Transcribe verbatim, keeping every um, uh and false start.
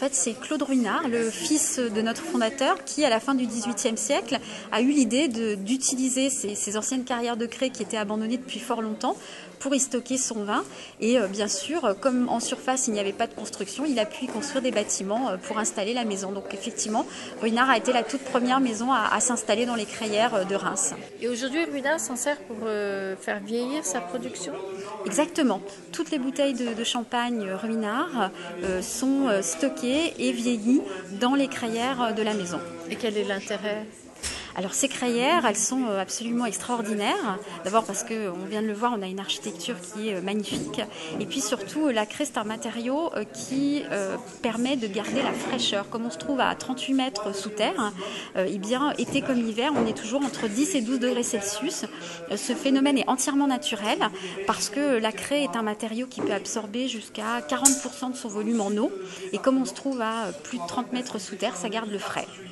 fait, c'est Claude Ruinart, le fils de notre fondateur, qui, à la fin du dix-huitième siècle, a eu l'idée d'utiliser ces, ces anciennes carrières de craie qui étaient abandonnées depuis fort longtemps pour y stocker son vin. Et euh, bien sûr, comme en surface, il n'y avait pas de construction, il a pu y construire des bâtiments euh, pour installer la maison. Donc effectivement, Ruinart a été la toute première maison à, à s'installer dans les crayères de Reims. Et aujourd'hui, Ruinart s'en sert pour euh, faire vieillir sa production? Exactement. Toutes les bouteilles de, de champagne Ruinart euh, sont euh, stockées et vieillies dans les crayères de la maison. Et quel est l'intérêt? Alors ces crayères, elles sont absolument extraordinaires. D'abord parce qu'on vient de le voir, on a une architecture qui est magnifique. Et puis surtout, la craie, c'est un matériau qui euh, permet de garder la fraîcheur. Comme on se trouve à trente-huit mètres sous terre, euh, et bien, été comme hiver, on est toujours entre dix et douze degrés Celsius. Ce phénomène est entièrement naturel parce que la craie est un matériau qui peut absorber jusqu'à quarante pour cent de son volume en eau. Et comme on se trouve à plus de trente mètres sous terre, ça garde le frais.